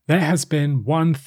There has been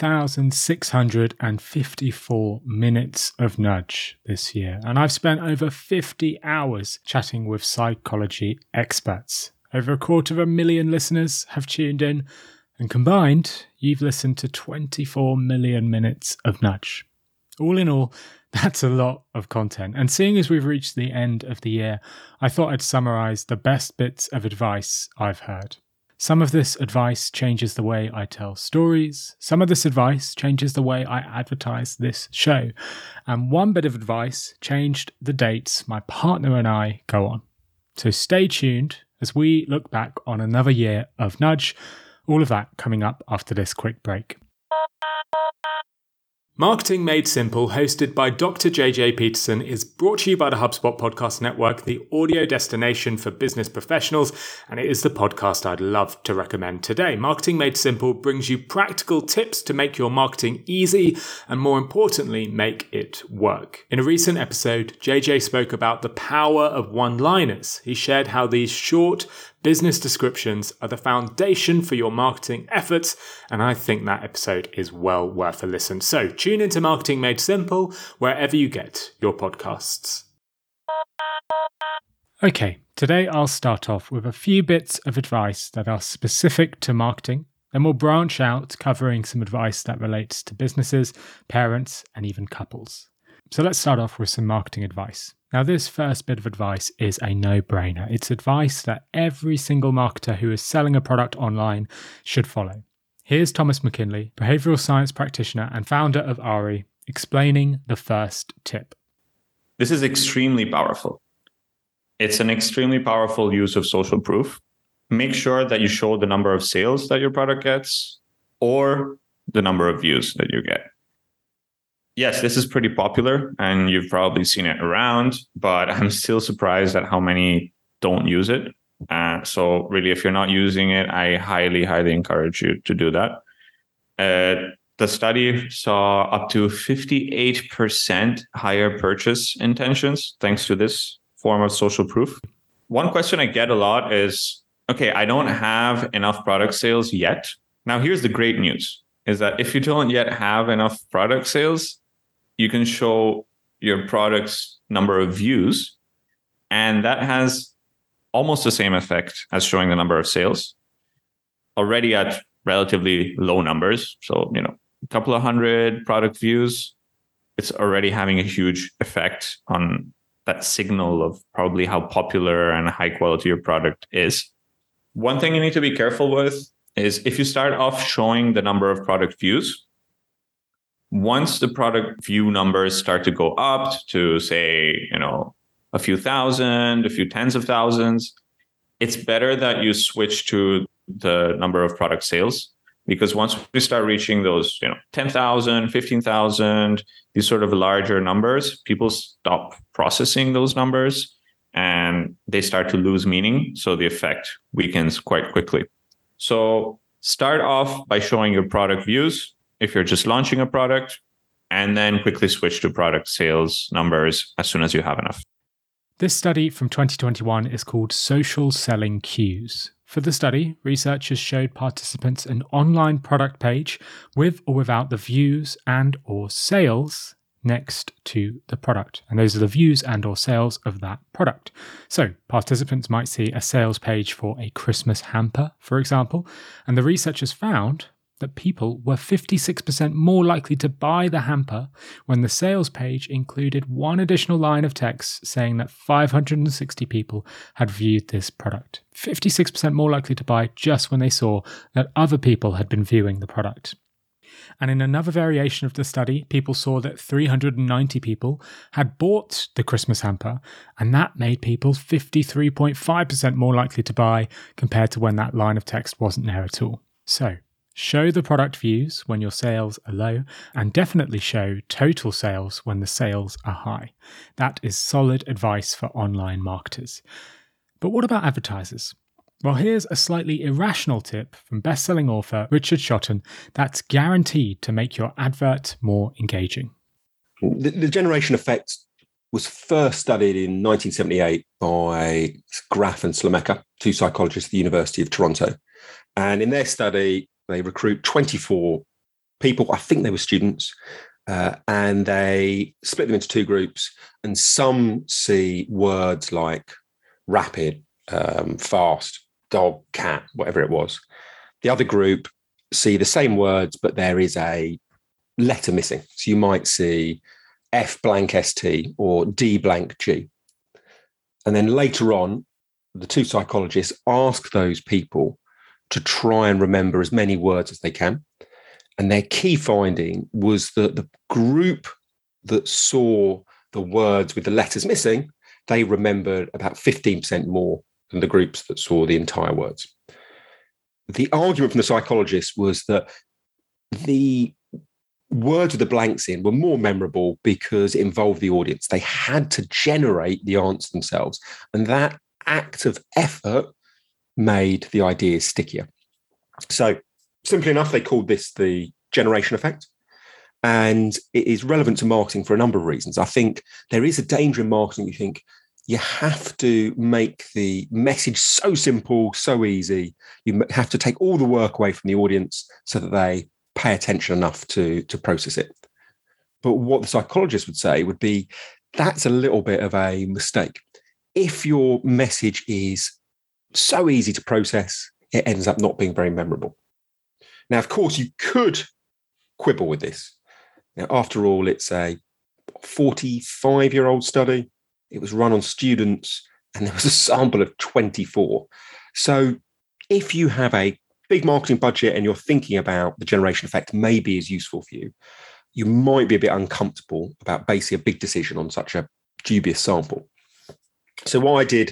1,654 minutes of Nudge this year, and I've spent over 50 hours chatting with psychology experts. Over 250,000 listeners have tuned in, and combined, you've listened to 24 million minutes of Nudge. All in all, that's a lot of content, and seeing as we've reached the end of the year, I thought I'd summarise the best bits of advice I've heard. Some of this advice changes the way I tell stories. Some of this advice changes the way I advertise this show. And one bit of advice changed the dates my partner and I go on. So stay tuned as we look back on another year of Nudge. All of that coming up after this quick break. Marketing Made Simple, hosted by Dr. JJ Peterson, is brought to you by the HubSpot Podcast Network, the audio destination for business professionals, and it is the podcast I'd love to recommend today. Marketing Made Simple brings you practical tips to make your marketing easy and, more importantly, make it work. In a recent episode, JJ spoke about the power of one-liners. He shared how these short business descriptions are the foundation for your marketing efforts, and I think that episode is well worth a listen. So tune into Marketing Made Simple wherever you get your podcasts. Okay, today I'll start off with a few bits of advice that are specific to marketing. Then we'll branch out, covering some advice that relates to businesses, parents, and even couples. So let's start off with some marketing advice. Now, this first bit of advice is a no-brainer. It's advice that every single marketer who is selling a product online should follow. Here's Thomas McKinley, behavioral science practitioner and founder of ARI, explaining the first tip. This is extremely powerful. It's an extremely powerful use of social proof. Make sure that you show the number of sales that your product gets or the number of views that you get. Yes, this is pretty popular and you've probably seen it around, but I'm still surprised at how many don't use it. So really, if you're not using it, I highly, highly encourage you to do that. The study saw up to 58% higher purchase intentions thanks to this form of social proof. One question I get a lot is, okay, I don't have enough product sales yet. Now, here's the great news, is that if you don't yet have enough product sales, you can show your product's number of views, and that has almost the same effect as showing the number of sales, already at relatively low numbers. So, a couple of hundred product views, it's already having a huge effect on that signal of probably how popular and high quality your product is. One thing you need to be careful with is if you start off showing the number of product views, once the product view numbers start to go up to, say, a few thousand, a few tens of thousands, it's better that you switch to the number of product sales. Because once we start reaching those, 10,000, 15,000, these sort of larger numbers, people stop processing those numbers and they start to lose meaning. So the effect weakens quite quickly. So start off by showing your product views if you're just launching a product, and then quickly switch to product sales numbers as soon as you have enough. This study from 2021 is called Social Selling Cues. For the study, researchers showed participants an online product page with or without the views and or sales next to the product. And those are the views and or sales of that product. So participants might see a sales page for a Christmas hamper, for example, and the researchers found that people were 56% more likely to buy the hamper when the sales page included one additional line of text saying that 560 people had viewed this product. 56% more likely to buy just when they saw that other people had been viewing the product. And in another variation of the study, people saw that 390 people had bought the Christmas hamper, and that made people 53.5% more likely to buy compared to when that line of text wasn't there at all. So, show the product views when your sales are low, and definitely show total sales when the sales are high. That is solid advice for online marketers. But what about advertisers? Well, here's a slightly irrational tip from best-selling author Richard Shotton that's guaranteed to make your advert more engaging. The generation effect was first studied in 1978 by Graf and Slamecka, two psychologists at the University of Toronto. And in their study, They recruit 24 people. I think they were students. And they split them into two groups. And some see words like rapid, fast, dog, cat, whatever it was. The other group see the same words, but there is a letter missing. So you might see F blank ST or D blank G. And then later on, the two psychologists ask those people to try and remember as many words as they can. And their key finding was that the group that saw the words with the letters missing, they remembered about 15% more than the groups that saw the entire words. The argument from the psychologists was that the words with the blanks in were more memorable because it involved the audience. They had to generate the answer themselves. And that act of effort made the ideas stickier. So simply enough, they called this the generation effect. And it is relevant to marketing for a number of reasons. I think there is a danger in marketing. You think you have to make the message so simple, so easy. You have to take all the work away from the audience so that they pay attention enough to process it. But what the psychologists would say would be that's a little bit of a mistake. If your message is so easy to process, it ends up not being very memorable. Now, of course, you could quibble with this. Now, after all, it's a 45-year-old study. It was run on students, and there was a sample of 24. So if you have a big marketing budget and you're thinking about the generation effect maybe is useful for you, you might be a bit uncomfortable about basing a big decision on such a dubious sample. So what I did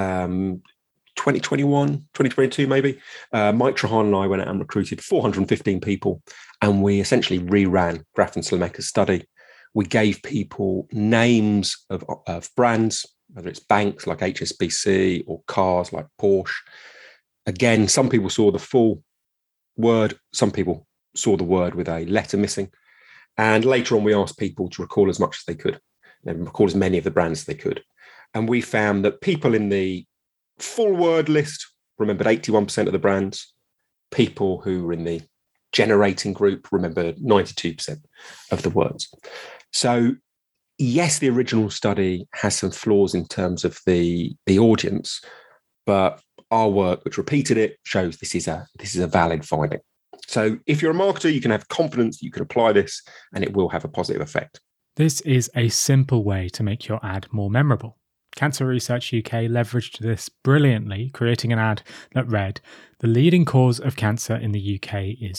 2021, 2022 maybe, Mike Trahan and I went out and recruited 415 people, and we essentially reran Grafton Slimeka's study. We gave people names of brands, whether it's banks like HSBC or cars like Porsche. Again, some people saw the full word, some people saw the word with a letter missing. And later on, we asked people to recall as much as they could, and recall as many of the brands as they could. And we found that people in the full word list remembered 81% of the brands. People who were in the generating group remembered 92% of the words. So yes, the original study has some flaws in terms of the audience, but our work, which repeated it, shows this is a valid finding. So if you're a marketer, you can have confidence that you can apply this and it will have a positive effect. This is a simple way to make your ad more memorable. Cancer Research UK leveraged this brilliantly, creating an ad that read, "The leading cause of cancer in the UK is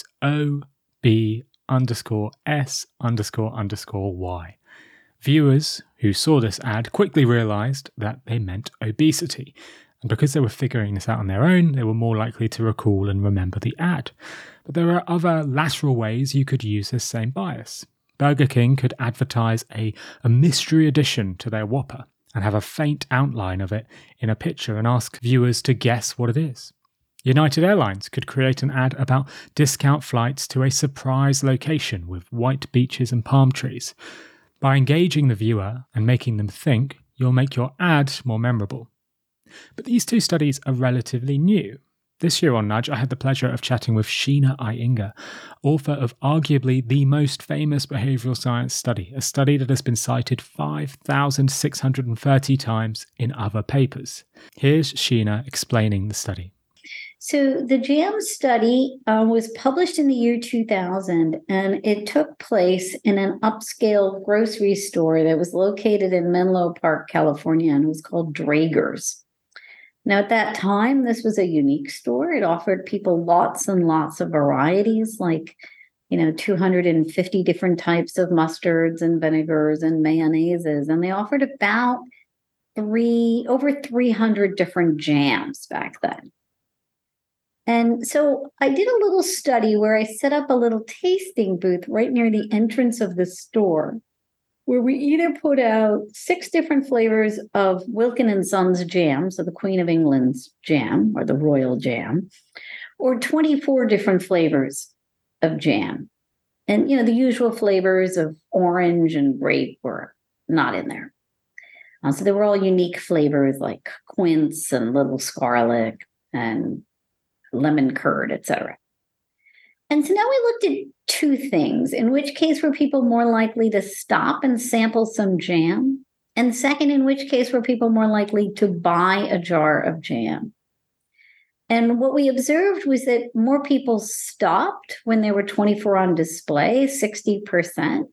OB_S__Y." Viewers who saw this ad quickly realised that they meant obesity, and because they were figuring this out on their own, they were more likely to recall and remember the ad. But there are other lateral ways you could use this same bias. Burger King could advertise a mystery addition to their Whopper and have a faint outline of it in a picture and ask viewers to guess what it is. United Airlines could create an ad about discount flights to a surprise location with white beaches and palm trees. By engaging the viewer and making them think, you'll make your ad more memorable. But these two studies are relatively new. This year on Nudge, I had the pleasure of chatting with Sheena Iyengar, author of arguably the most famous behavioural science study, a study that has been cited 5,630 times in other papers. Here's Sheena explaining the study. So the JAM study was published in the year 2000, and it took place in an upscale grocery store that was located in Menlo Park, California, and it was called Draeger's. Now, at that time, this was a unique store. It offered people lots and lots of varieties, like, 250 different types of mustards and vinegars and mayonnaises. And they offered about over 300 different jams back then. And so I did a little study where I set up a little tasting booth right near the entrance of the store, where we either put out 6 different flavors of Wilkin & Sons jam, so the Queen of England's jam, or the Royal Jam, or 24 different flavors of jam. And, the usual flavors of orange and grape were not in there. So they were all unique flavors like quince and little scarlet and lemon curd, etc. And so now we looked at two things. In which case were people more likely to stop and sample some jam? And second, in which case were people more likely to buy a jar of jam? And what we observed was that more people stopped when there were 24 on display, 60%,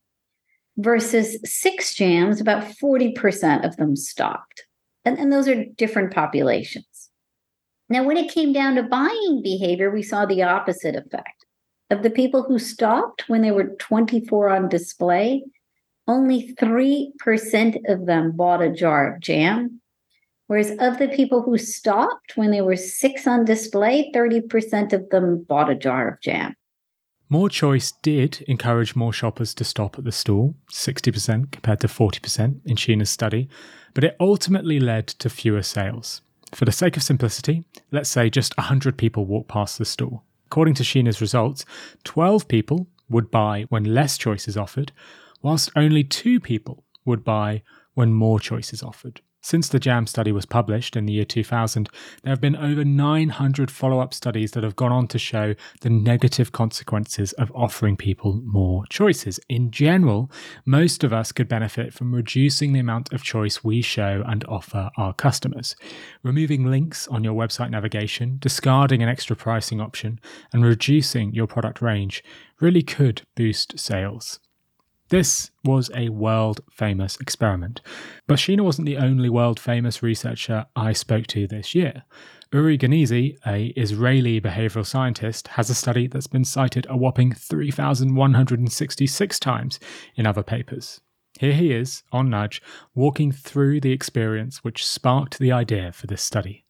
versus 6 jams, about 40% of them stopped. And those are different populations. Now, when it came down to buying behavior, we saw the opposite effect. Of the people who stopped when there were 24 on display, only 3% of them bought a jar of jam. Whereas of the people who stopped when there were 6 on display, 30% of them bought a jar of jam. More choice did encourage more shoppers to stop at the stall, 60% compared to 40% in Sheena's study, but it ultimately led to fewer sales. For the sake of simplicity, let's say just 100 people walk past the stall. According to Sheena's results, 12 people would buy when less choice is offered, whilst only 2 people would buy when more choice is offered. Since the JAM study was published in the year 2000, there have been over 900 follow-up studies that have gone on to show the negative consequences of offering people more choices. In general, most of us could benefit from reducing the amount of choice we show and offer our customers. Removing links on your website navigation, discarding an extra pricing option, and reducing your product range really could boost sales. This was a world-famous experiment. But Sheena wasn't the only world-famous researcher I spoke to this year. Uri Ganizi, an Israeli behavioral scientist, has a study that's been cited a whopping 3,166 times in other papers. Here he is, on Nudge, walking through the experience which sparked the idea for this study.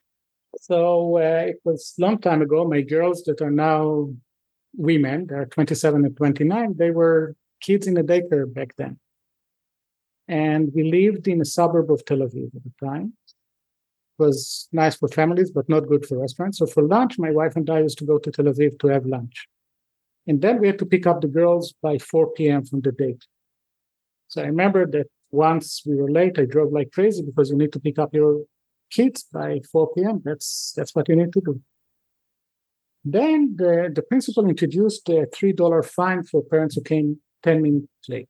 So it was a long time ago. My girls that are now women, they're 27 and 29, they were kids in a daycare back then. And we lived in a suburb of Tel Aviv at the time. It was nice for families, but not good for restaurants. So for lunch, my wife and I used to go to Tel Aviv to have lunch. And then we had to pick up the girls by 4 p.m. from the date. So I remember that once we were late, I drove like crazy because you need to pick up your kids by 4 p.m. That's what you need to do. Then the principal introduced a $3 fine for parents who came 10 minutes late.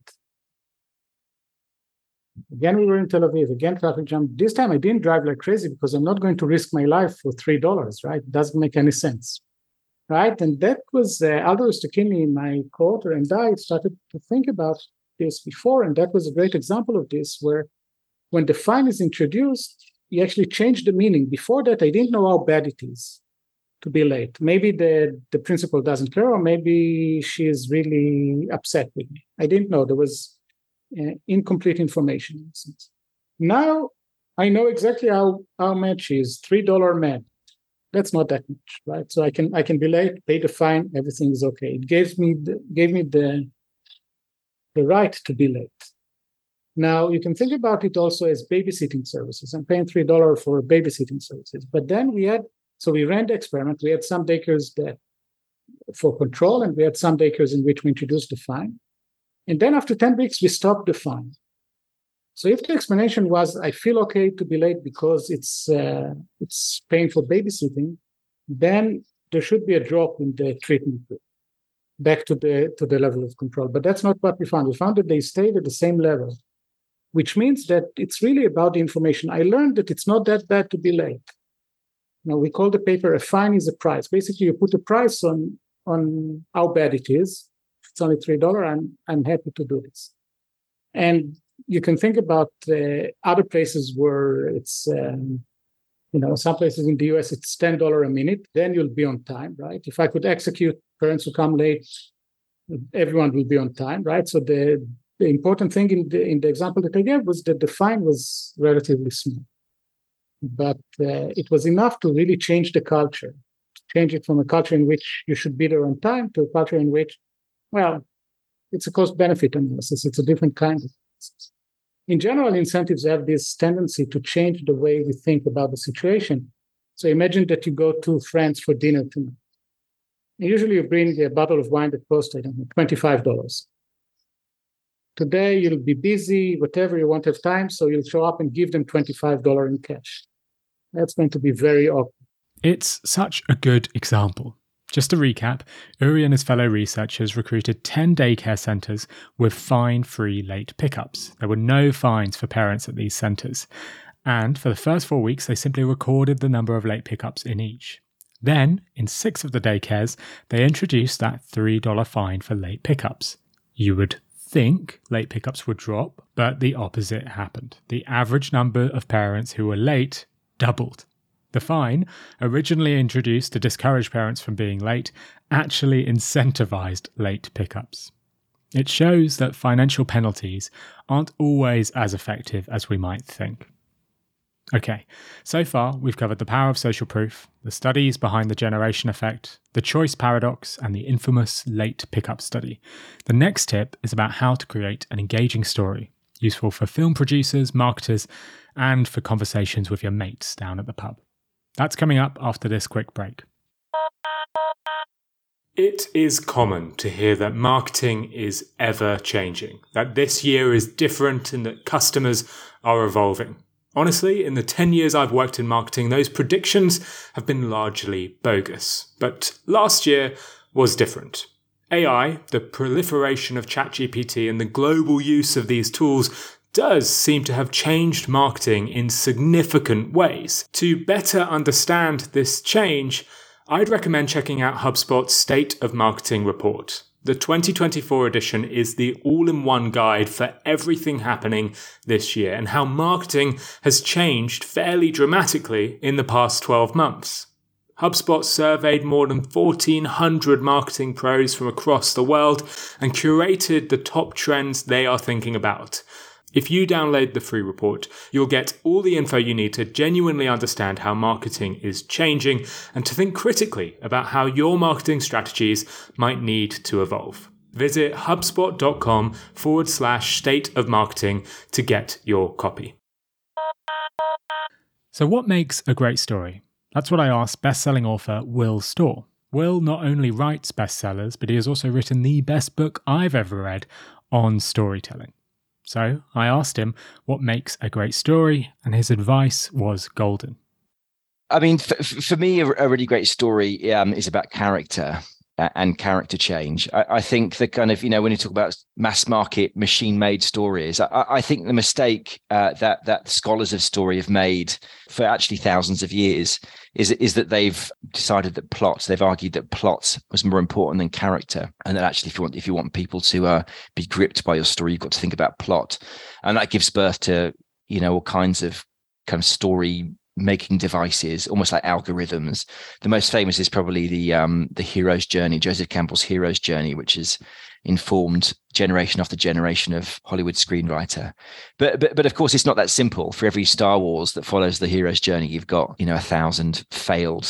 Again, we were in Tel Aviv, again, traffic jam. This time I didn't drive like crazy because I'm not going to risk my life for $3, right? It doesn't make any sense, right? And that was Aldo Rustakini, my co-author, and I started to think about this before, and that was a great example of this, where when the fine is introduced, you actually change the meaning. Before that, I didn't know how bad it is to be late. Maybe the principal doesn't care, or maybe she is really upset with me. I didn't know. There was incomplete information. Now I know exactly how mad she is. $3 mad. That's not that much, right? So I can be late, pay the fine, everything is okay. It gave me the right to be late. Now you can think about it also as babysitting services. I'm paying $3 for babysitting services, but then So we ran the experiment. We had some daycares that for control, and we had some daycares in which we introduced the fine. And then after 10 weeks, we stopped the fine. So if the explanation was, I feel okay to be late because it's paying for babysitting, then there should be a drop in the treatment group back to the level of control. But that's not what we found. We found that they stayed at the same level, which means that it's really about the information. I learned that it's not that bad to be late. Now, we call the paper a fine is a price. Basically, you put a price on how bad it is. If it's only $3, I'm happy to do this. And you can think about other places where it's, some places in the US, it's $10 a minute. Then you'll be on time, right? If I could execute parents who come late, everyone will be on time, right? So the important thing in the example that I gave was that the fine was relatively small. But it was enough to really change the culture, change it from a culture in which you should be there on time to a culture in which, well, it's a cost-benefit analysis. It's a different kind of analysis. In general, incentives have this tendency to change the way we think about the situation. So imagine that you go to friends for dinner tonight. Usually you bring a bottle of wine that costs, I don't know, $25. Today you'll be busy, whatever, you won't have time, so you'll show up and give them $25 in cash. That's going to be very awkward. It's such a good example. Just to recap, Uri and his fellow researchers recruited 10 daycare centres with fine-free late pickups. There were no fines for parents at these centres. And for the first 4 weeks, they simply recorded the number of late pickups in each. Then, in 6 of the daycares, they introduced that $3 fine for late pickups. You would think late pickups would drop, but the opposite happened. The average number of parents who were late doubled. The fine, originally introduced to discourage parents from being late, actually incentivized late pickups. It shows that financial penalties aren't always as effective as we might think. Okay, so far we've covered the power of social proof, the studies behind the generation effect, the choice paradox, and the infamous late pickup study. The next tip is about how to create an engaging story, useful for film producers, marketers, and for conversations with your mates down at the pub. That's coming up after this quick break. It is common to hear that marketing is ever changing, that this year is different and that customers are evolving. Honestly, in the 10 years I've worked in marketing, those predictions have been largely bogus. But last year was different. AI, the proliferation of ChatGPT and the global use of these tools does seem to have changed marketing in significant ways. To better understand this change, I'd recommend checking out HubSpot's State of Marketing report. The 2024 edition is the all-in-one guide for everything happening this year and how marketing has changed fairly dramatically in the past 12 months. HubSpot surveyed more than 1,400 marketing pros from across the world and curated the top trends they are thinking about. If you download the free report, you'll get all the info you need to genuinely understand how marketing is changing and to think critically about how your marketing strategies might need to evolve. Visit hubspot.com/state of marketing to get your copy. So what makes a great story? That's what I asked best-selling author Will Storr. Will not only writes bestsellers, but he has also written the best book I've ever read on storytelling. So I asked him what makes a great story, and his advice was golden. I mean, for me, a really great story is about character and character change. I think the kind of, when you talk about mass market, machine-made stories, I think the mistake that scholars of story have made for actually thousands of years is that they've decided that they've argued that plot was more important than character, and that actually if you want people to be gripped by your story, you've got to think about plot, and that gives birth to all kinds of kind of story making devices, almost like algorithms. The most famous is probably the hero's journey, Joseph Campbell's hero's journey, which has informed generation after generation of Hollywood screenwriter. But of course, it's not that simple. For every Star Wars that follows the hero's journey, you've got 1,000 failed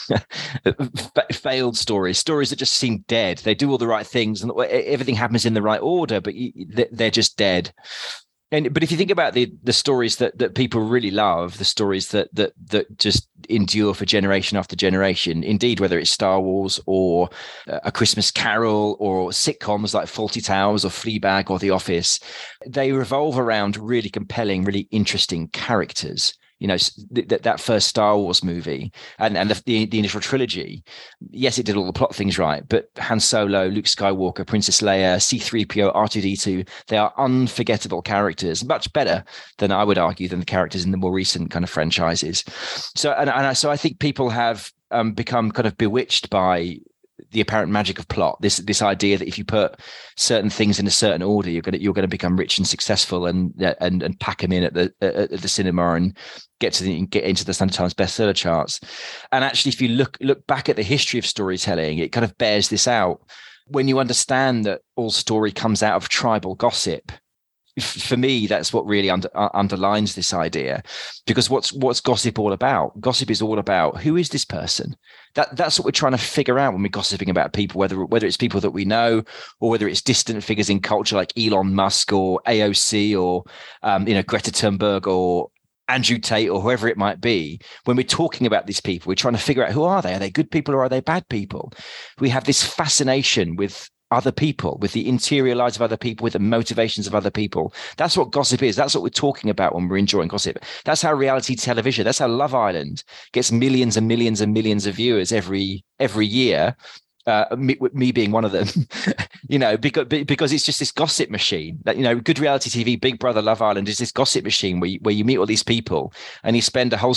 stories that just seem dead. They do all the right things and everything happens in the right order, but they're just dead. But if you think about the stories that people really love, the stories that just endure for generation after generation, indeed, whether it's Star Wars or A Christmas Carol or sitcoms like Fawlty Towers or Fleabag or The Office, they revolve around really compelling, really interesting characters. That first Star Wars movie and the initial trilogy, yes, it did all the plot things right, but Han Solo, Luke Skywalker, Princess Leia, C-3PO, R2-D2, they are unforgettable characters, much better than I would argue than the characters in the more recent kind of franchises. So I think people have become kind of bewitched by the apparent magic of plot. This idea that if you put certain things in a certain order, you're going to become rich and successful and pack them in at the cinema and get into the Sunday Times bestseller charts. And actually, if you look back at the history of storytelling, it kind of bears this out. When you understand that all story comes out of tribal gossip, for me, that's what really underlines this idea. Because what's gossip all about? Gossip is all about, who is this person? That's what we're trying to figure out when we're gossiping about people, whether it's people that we know or whether it's distant figures in culture like Elon Musk or AOC or Greta Thunberg or Andrew Tate or whoever it might be. When we're talking about these people, we're trying to figure out, who are they? Are they good people or are they bad people? We have this fascination with other people, with the interior lives of other people, with the motivations of other people. That's what gossip is. That's what we're talking about when we're enjoying gossip. That's how reality television, that's how Love Island gets millions and millions and millions of viewers every year. Me being one of them, because it's just this gossip machine. That, good reality TV, Big Brother, Love Island is this gossip machine where you meet all these people and you spend a whole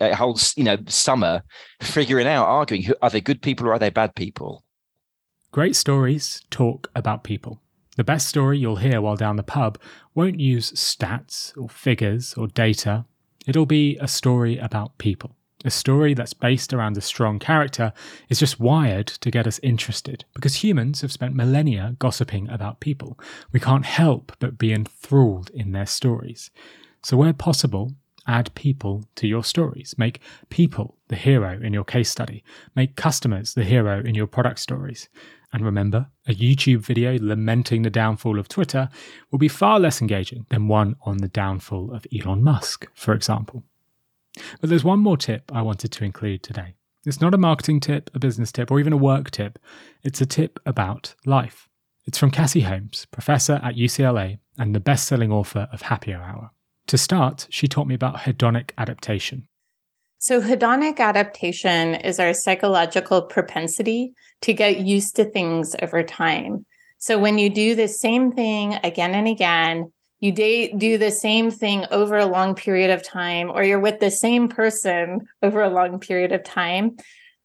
summer figuring out, arguing, are they good people or are they bad people? Great stories talk about people. The best story you'll hear while down the pub won't use stats or figures or data. It'll be a story about people. A story that's based around a strong character is just wired to get us interested, because humans have spent millennia gossiping about people. We can't help but be enthralled in their stories. So where possible, add people to your stories. Make people the hero in your case study. Make customers the hero in your product stories. And remember, a YouTube video lamenting the downfall of Twitter will be far less engaging than one on the downfall of Elon Musk, for example. But there's one more tip I wanted to include today. It's not a marketing tip, a business tip, or even a work tip. It's a tip about life. It's from Cassie Holmes, professor at UCLA and the best-selling author of Happier Hour. To start, she taught me about hedonic adaptation. So hedonic adaptation is our psychological propensity to get used to things over time. So when you do the same thing again and again, you do the same thing over a long period of time, or you're with the same person over a long period of time,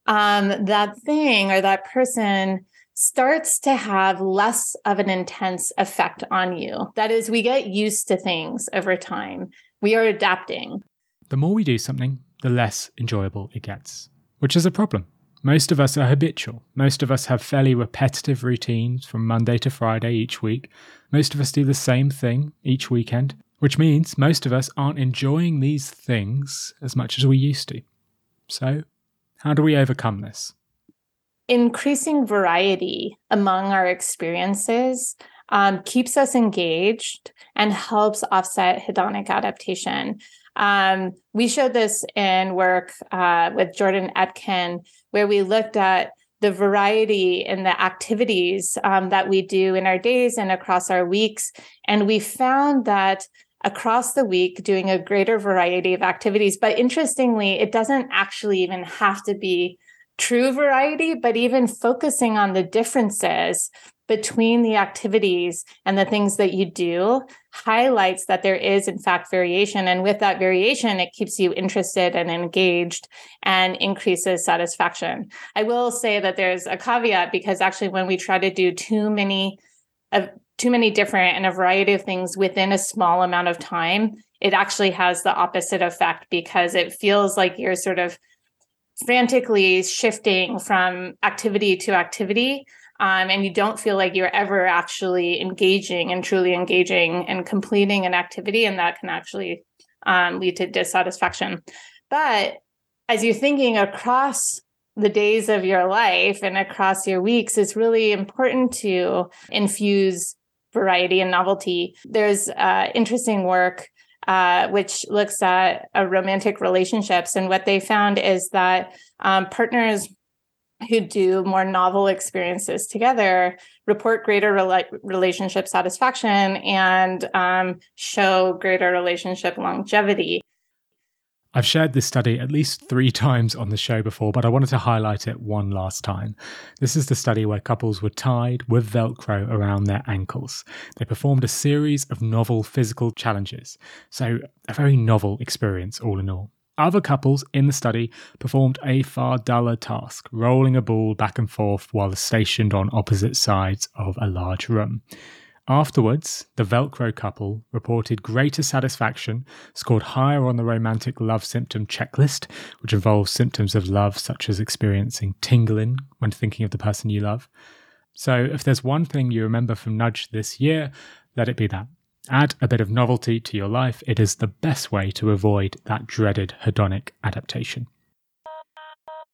that thing or that person starts to have less of an intense effect on you. That is, we get used to things over time. We are adapting. The more we do something, the less enjoyable it gets, which is a problem. Most of us are habitual. Most of us have fairly repetitive routines from Monday to Friday each week. Most of us do the same thing each weekend, which means most of us aren't enjoying these things as much as we used to. So, how do we overcome this? Increasing variety among our experiences keeps us engaged and helps offset hedonic adaptation. We showed this in work with Jordan Etkin, where we looked at the variety in the activities that we do in our days and across our weeks. And we found that across the week, doing a greater variety of activities. But interestingly, it doesn't actually even have to be true variety, but even focusing on the differences between the activities and the things that you do highlights that there is, in fact, variation. And with that variation, it keeps you interested and engaged and increases satisfaction. I will say that there's a caveat, because actually when we try to do too many different and a variety of things within a small amount of time, it actually has the opposite effect, because it feels like you're sort of frantically shifting from activity to activity. And you don't feel like you're ever actually engaging and truly engaging and completing an activity. And that can actually lead to dissatisfaction. But as you're thinking across the days of your life and across your weeks, it's really important to infuse variety and novelty. There's interesting work which looks at romantic relationships. And what they found is that partners who do more novel experiences together report greater relationship satisfaction and show greater relationship longevity. I've shared this study at least 3 times on the show before, but I wanted to highlight it one last time. This is the study where couples were tied with Velcro around their ankles. They performed a series of novel physical challenges, so a very novel experience all in all. Other couples in the study performed a far duller task, rolling a ball back and forth while stationed on opposite sides of a large room. Afterwards, the Velcro couple reported greater satisfaction, scored higher on the romantic love symptom checklist, which involves symptoms of love such as experiencing tingling when thinking of the person you love. So if there's one thing you remember from Nudge this year, let it be that. Add a bit of novelty to your life. It is the best way to avoid that dreaded hedonic adaptation.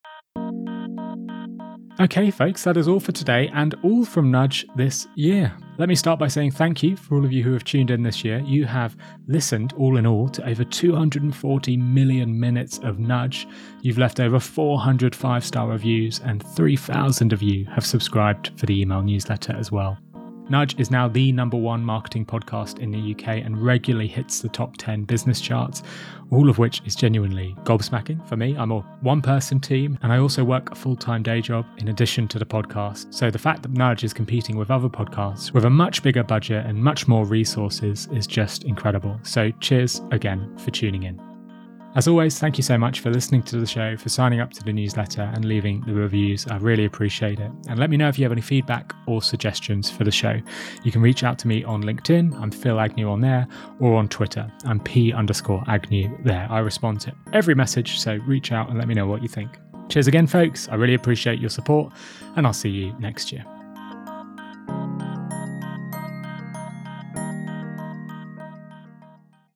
Okay, folks, that is all for today and all from Nudge this year. Let me start by saying thank you for all of you who have tuned in this year. You have listened, all in all, to over 240 million minutes of Nudge. You've left over 400 5-star reviews, and 3,000 of you have subscribed for the email newsletter as well. Nudge is now the #1 marketing podcast in the UK and regularly hits the top 10 business charts, all of which is genuinely gobsmacking for me. I'm a one-person team, and I also work a full-time day job in addition to the podcast. So the fact that Nudge is competing with other podcasts with a much bigger budget and much more resources is just incredible. So cheers again for tuning in. As always, thank you so much for listening to the show, for signing up to the newsletter and leaving the reviews. I really appreciate it. And let me know if you have any feedback or suggestions for the show. You can reach out to me on LinkedIn. I'm Phil Agnew on there, or on Twitter. I'm P_Agnew there. I respond to every message, so reach out and let me know what you think. Cheers again, folks. I really appreciate your support, and I'll see you next year.